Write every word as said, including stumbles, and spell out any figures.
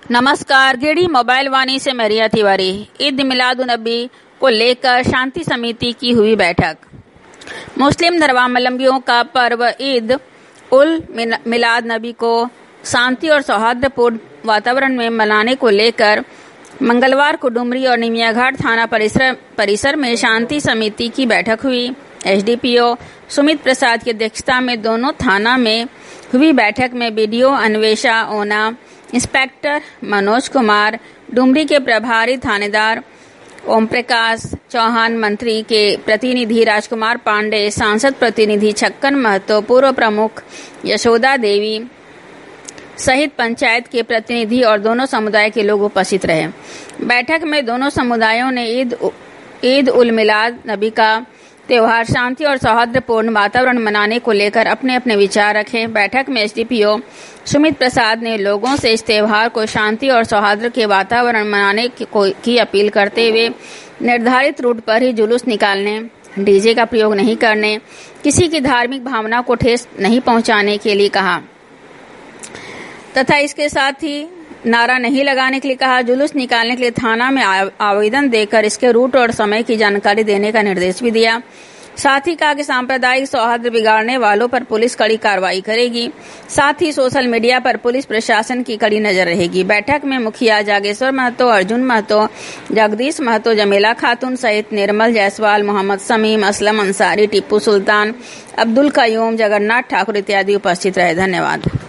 नमस्कार, गेड़ी मोबाइल वाणी से मैं रिया तिवारी। ईद मिलादुन्नबी को लेकर शांति समिति की हुई बैठक। मुस्लिम धर्मावलंबियों का पर्व ईद उल मिलाद नबी को शांति और सौहार्दपूर्ण वातावरण में मनाने को लेकर मंगलवार को डुमरी और निमियाघाट थाना परिसर परिसर में शांति समिति की बैठक हुई। एसडीपीओ सुमित प्रसाद की अध्यक्षता में दोनों थाना में हुई बैठक में बीडीओ अन्वेषा ओना, इंस्पेक्टर मनोज कुमार, डुमरी के प्रभारी थानेदार ओम प्रकाश चौहान, मंत्री के प्रतिनिधि राजकुमार पांडे, सांसद प्रतिनिधि छक्कन महतो, पूर्व प्रमुख यशोदा देवी सहित पंचायत के प्रतिनिधि और दोनों समुदाय के लोग उपस्थित रहे। बैठक में दोनों समुदायों ने ईद ईद उल मिलाद नबी का त्योहार शांति और सौहार्दपूर्ण वातावरण मनाने को लेकर अपने अपने विचार रखे। बैठक में एसडीपीओ सुमित प्रसाद ने लोगों से इस त्योहार को शांति और सौहार्द के वातावरण मनाने की, की अपील करते हुए निर्धारित रूट पर ही जुलूस निकालने, डीजे का प्रयोग नहीं करने, किसी की धार्मिक भावना को ठेस नहीं पहुंचाने के लिए कहा तथा इसके साथ ही नारा नहीं लगाने के लिए कहा। जुलूस निकालने के लिए थाना में आवेदन देकर इसके रूट और समय की जानकारी देने का निर्देश भी दिया। साथ ही कहा कि सांप्रदायिक सौहार्द बिगाड़ने वालों पर पुलिस कड़ी कार्रवाई करेगी। साथ ही सोशल मीडिया पर पुलिस प्रशासन की कड़ी नजर रहेगी। बैठक में मुखिया जागेश्वर महतो, अर्जुन महतो, जगदीश महतो, जमीला खातून सहित निर्मल जायसवाल, मोहम्मद समीम, असलम अंसारी, टिप्पू सुल्तान, अब्दुल कयूम, जगन्नाथ ठाकुर इत्यादि उपस्थित रहे। धन्यवाद।